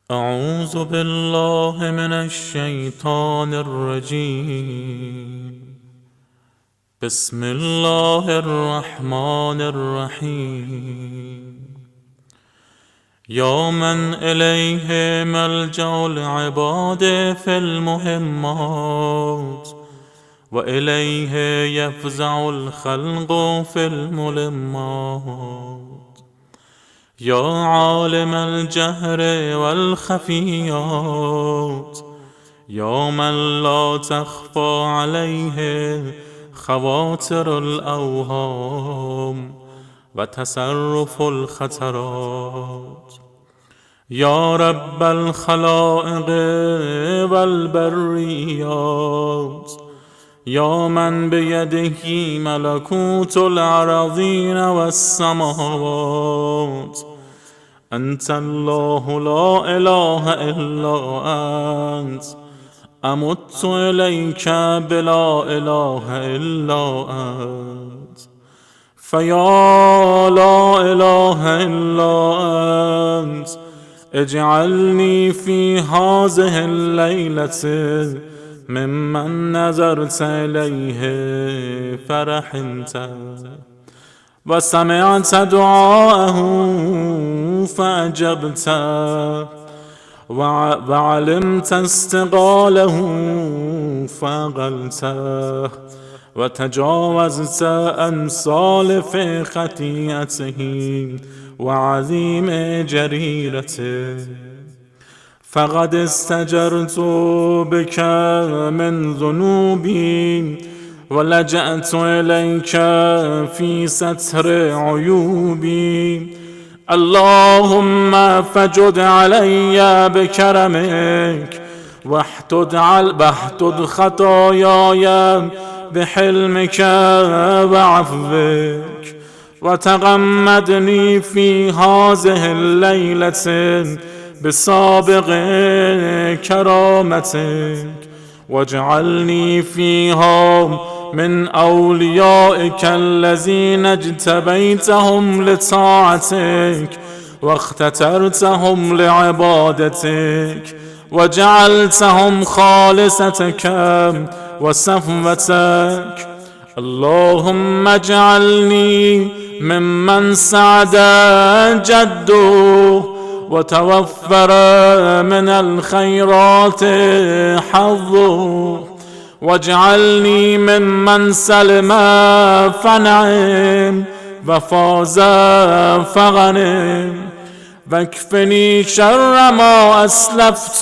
أعوذ بالله من الشيطان الرجيم. بسم الله الرحمن الرحيم. يا من إليه ملجأ العباد في المهمات، وإليه يفزع الخلق في الملمات. يا عالم الجهر والخفيات، يا من لا تخفى عليه خواطر الأوهام وتصرف الخطرات. يا رب الخلائق والبريات، يا من بيده ملكوت الأراضين والسماوات. أنت الله لا إله إلا أنت، أمت إليك بلا إله إلا أنت. فيا لا إله إلا أنت، اجعلني في هذه الليلة ممن نظرت إليه فرحمت، وسمعت دعاءه فأجبت، وعلمت استقاله فأغلته، وتجاوزت عن سالف خطيئته وعظيم جريرته. فقد استجرت بك من ذنوبي، ولجأت إليك في ستر عيوبي. اللهم فجد علي بكرمك، واحتد خطاياي بحلمك وعفوك، وتغمدني في هذه الليلة بسابق كرامتك، واجعلني فيها من أوليائك الذين اجتبيتهم لطاعتك واختترتهم لعبادتك، وجعلتهم خالصتك وصفوتك. اللهم اجعلني ممن سعد جده وتوفر من الخيرات حظه، واجعلني ممن سلم فنعم وفاز فغنم، واكفني شر ما أسلفت،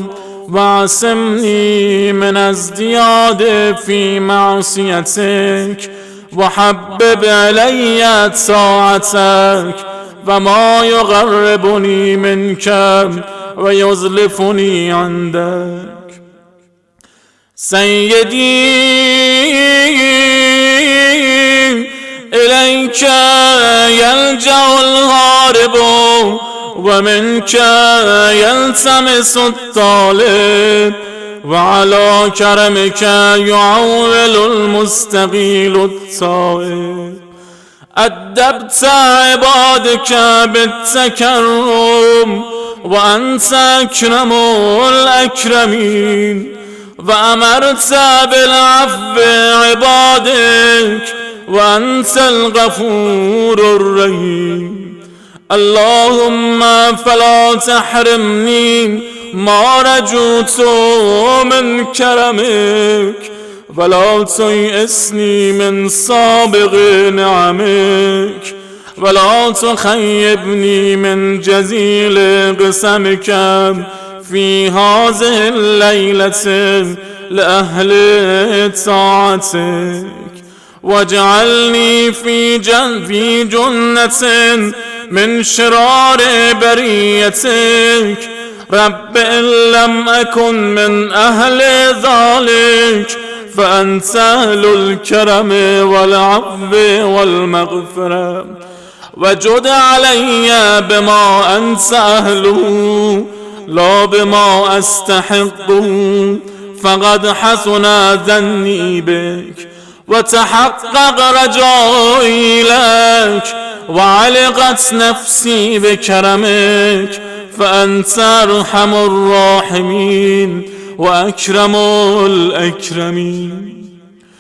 وعصمني من ازدياد في معصيتك، وحبب إلي طاعتك وما يغربني منك ويزلفني عندك. سيدي إليك يلجأ الغارب، ومنك يلتمس الطالب، وعلى كرمك يعول المستقيل التائب. أدبت عبادك بالتكرم، وأنت أكرم الأكرمين، وأمرت بالعفو عبادك، وأنت الغفور الرحيم. اللهم فلا تحرمني ما رجوت من كرمك، ولا تيئسني من سابق نعمك، ولا تخيبني من جزيل قسمك في هذه الليلة لأهل طاعتك. واجعلني في جنة من شرار بريتك. رب إن لم أكن من أهل ذلك فأنت أهل الكرم والعفو والمغفرة، وجد علي بما أنت أهله لا بما أستحقه. فقد حسن ظني بك، وتحقق رجائي لك، وعلقت نفسي بكرمك، فأنت أرحم الراحمين وأكرم الأكرمين.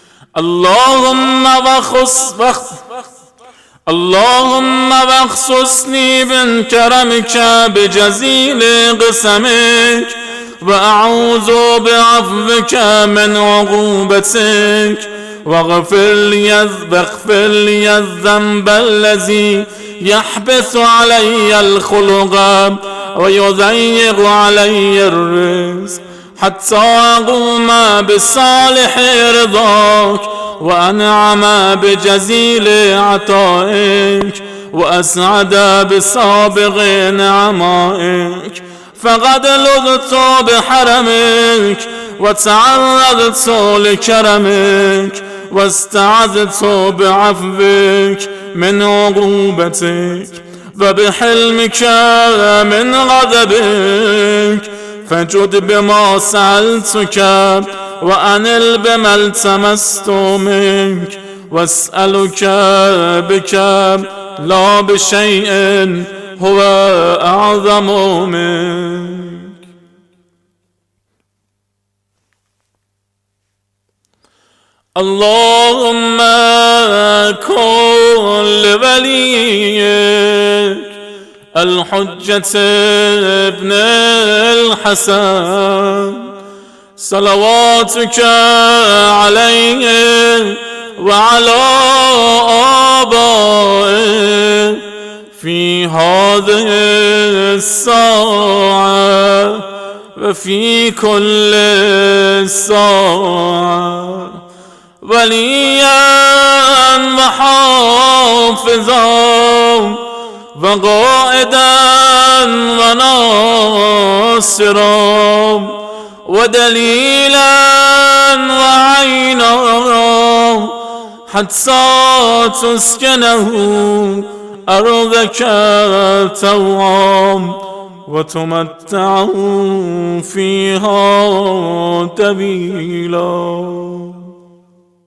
اللهم واخصصني من كرمك بجزيل قسمك، وأعوذ بعفوك من عقوبتك، واغفر لي الذنب الذي يحبس علي الخلق ويضيق علي الرزق، حتى أقوم بصالح رضاك وأنعم بجزيل عطائك وأسعد بسابق نعمائك. فقد لذت بحرمك وتعرضت لكرمك واستعذت بعفوك من عقوبتك، وبحلمك من غضبك، فجد بما سألتك وأنل بما التمست منك، واسألك بك لا بشيء هو أعظم منك. اللهم كن لوليك الحجة ابن الحسن صلواتك عليه وعلى آبائه في هذه الساعة وفي كل ساعة وليا وحافظا وقائدا وناصرا ودليلا وعينا حتى تسكنه أرضك توعا وتمتعه فيها طويلا.